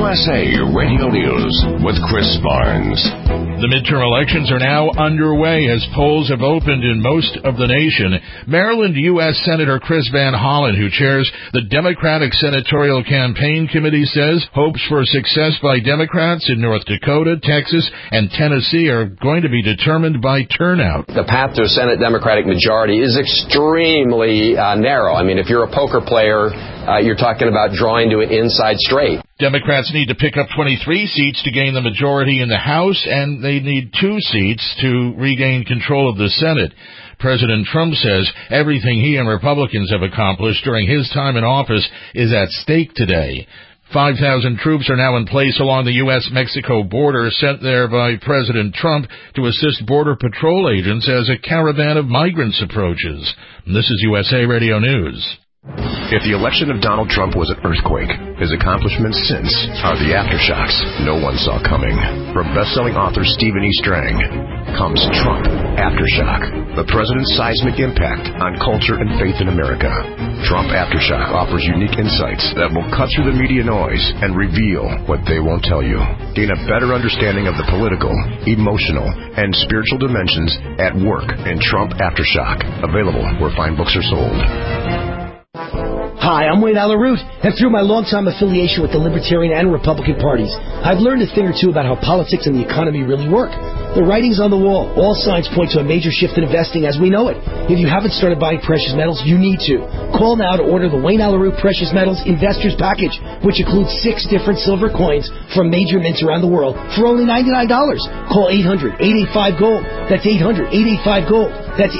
USA Radio News with Chris Barnes. The midterm elections are now underway as polls have opened in most of the nation. Maryland U.S. Senator Chris Van Hollen, who chairs the Democratic Senatorial Campaign Committee, says hopes for success by Democrats in North Dakota, Texas, and Tennessee are going to be determined by turnout. The path to a Senate Democratic majority is extremely narrow. I mean, if you're a poker player, you're talking about drawing to an inside straight. Democrats need to pick up 23 seats to gain the majority in the House, and they need 2 seats to regain control of the Senate. President Trump says everything he and Republicans have accomplished during his time in office is at stake today. 5,000 troops are now in place along the U.S.-Mexico border, sent there by President Trump to assist Border Patrol agents as a caravan of migrants approaches. This is USA Radio News. If the election of Donald Trump was an earthquake, his accomplishments since are the aftershocks no one saw coming. From best-selling author Stephen E. Strang comes Trump Aftershock, the president's seismic impact on culture and faith in America. Trump Aftershock offers unique insights that will cut through the media noise and reveal what they won't tell you. Gain a better understanding of the political, emotional, and spiritual dimensions at work in Trump Aftershock. Available where fine books are sold. Hi, I'm Wayne Allyn Root, and through my long-time affiliation with the Libertarian and Republican parties, I've learned a thing or two about how politics and the economy really work. The writing's on the wall. All signs point to a major shift in investing as we know it. If you haven't started buying precious metals, you need to. Call now to order the Wayne Allyn Root Precious Metals Investors Package, which includes 6 different silver coins from major mints around the world for only $99. Call 800-885-GOLD. That's 800-885-GOLD. That's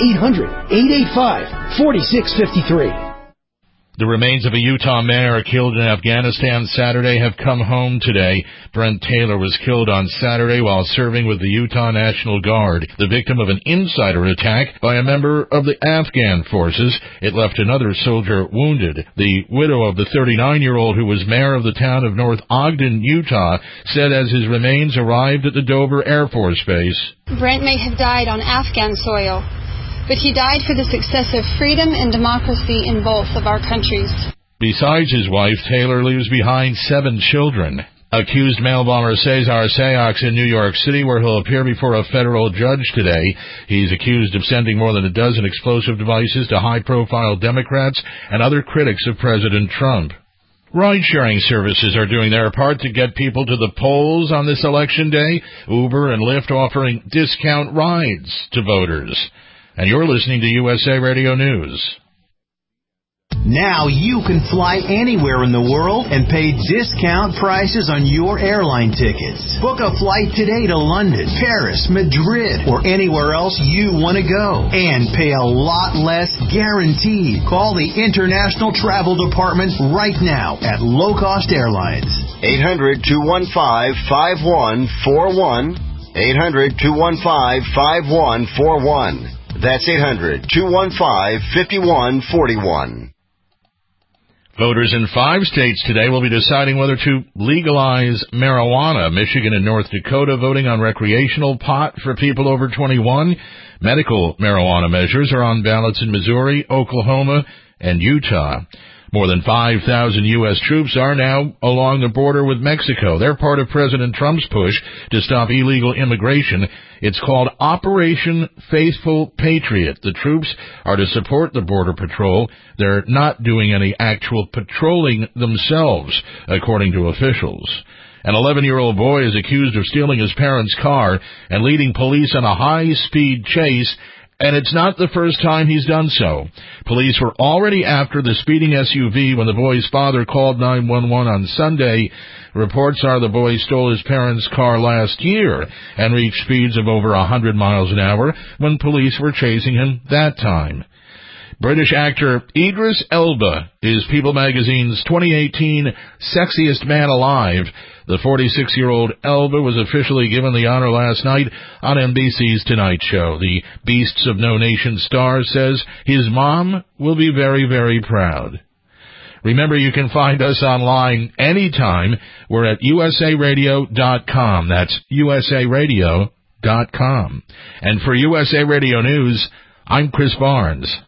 800-885-4653. The remains of a Utah mayor killed in Afghanistan Saturday have come home today. Brent Taylor was killed on Saturday while serving with the Utah National Guard, the victim of an insider attack by a member of the Afghan forces. It left another soldier wounded. The widow of the 39-year-old who was mayor of the town of North Ogden, Utah, said as his remains arrived at the Dover Air Force Base, Brent may have died on Afghan soil, but he died for the success of freedom and democracy in both of our countries. Besides his wife, Taylor leaves behind 7 children. Accused mail bomber Cesar Sayox in New York City, where he'll appear before a federal judge today. He's accused of sending more than a dozen explosive devices to high-profile Democrats and other critics of President Trump. Ride-sharing services are doing their part to get people to the polls on this election day. Uber and Lyft offering discount rides to voters. And you're listening to USA Radio News. Now you can fly anywhere in the world and pay discount prices on your airline tickets. Book a flight today to London, Paris, Madrid, or anywhere else you want to go. And pay a lot less guaranteed. Call the International Travel Department right now at Low Cost Airlines. 800-215-5141. 800-215-5141. That's 800-215-5141. Voters in 5 states today will be deciding whether to legalize marijuana. Michigan and North Dakota voting on recreational pot for people over 21. Medical marijuana measures are on ballots in Missouri, Oklahoma, and Utah. More than 5,000 U.S. troops are now along the border with Mexico. They're part of President Trump's push to stop illegal immigration. It's called Operation Faithful Patriot. The troops are to support the Border Patrol. They're not doing any actual patrolling themselves, according to officials. An 11-year-old boy is accused of stealing his parents' car and leading police on a high-speed chase, and it's not the first time he's done so. Police were already after the speeding SUV when the boy's father called 911 on Sunday. Reports are the boy stole his parents' car last year and reached speeds of over 100 miles an hour when police were chasing him that time. British actor Idris Elba is People magazine's 2018 Sexiest Man Alive. The 46-year-old Elba was officially given the honor last night on NBC's Tonight Show. The Beasts of No Nation star says his mom will be very, very proud. Remember, you can find us online anytime. We're at usaradio.com. That's usaradio.com. And for USA Radio News, I'm Chris Barnes.